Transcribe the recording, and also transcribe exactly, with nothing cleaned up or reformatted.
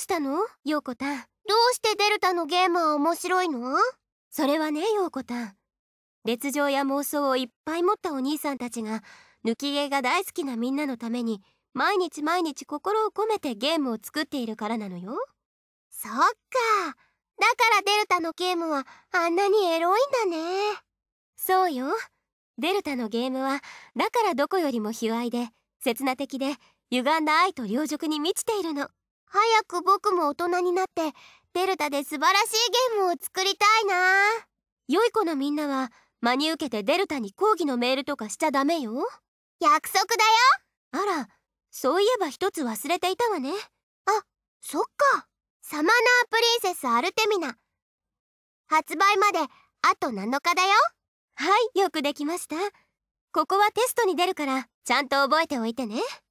したのヨーコタン。 どうしてデルタのゲームは面白いの？ それはねヨーコタン、烈情や妄想をいっぱい持ったお兄さんたちが抜きゲーが大好きなみんなのために毎日毎日心を込めてゲームを作っているからなのよ。 そっか、だからデルタのゲームはあんなにエロいんだね。 そうよ、デルタのゲームはだからどこよりも卑猥で刹那的で歪んだ愛と両辱に満ちているの。 早く僕も大人になってデルタで素晴らしいゲームを作りたいな。 良い子のみんなは真に受けてデルタに抗議のメールとかしちゃダメよ。 約束だよ。 あら、そういえば一つ忘れていたわね。 あ、そっか。サマナープリンセスアルテミナ、発売まであとなのかだよ。 はい、よくできました。ここはテストに出るからちゃんと覚えておいてね。